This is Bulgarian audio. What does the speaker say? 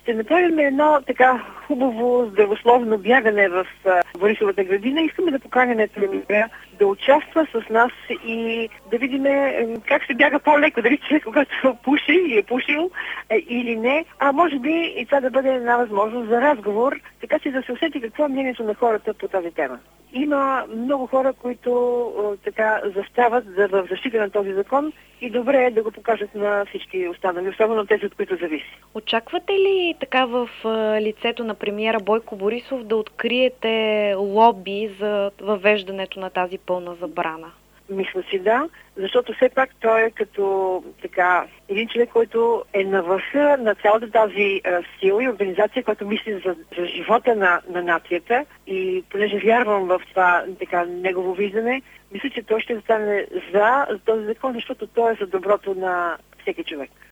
ще направим едно така хубаво здравословно бягане в Борисовата градина. Искаме да поканим премиера да участва с нас и да видим как се бяга по-леко, дали човек, когато пуши и е пушил или не. А може би и това да бъде една възможност за разговор, така че да се усети какво е мнението на хората по тази тема. Има много хора, които така застават в защита на този закон и добре е да го покажат на всички останали, особено тези, от които зависи. Очаквате ли така в лицето на премиера Бойко Борисов да откриете лоби за въвеждането на тази пълна забрана? Мисля си да, защото все пак той е като така един човек, който е на върха на цялата тази сила и организация, която мисли за живота на нацията, и понеже вярвам в това така негово виждане, мисля, че той ще стане за този закон, защото той е за доброто на всеки човек.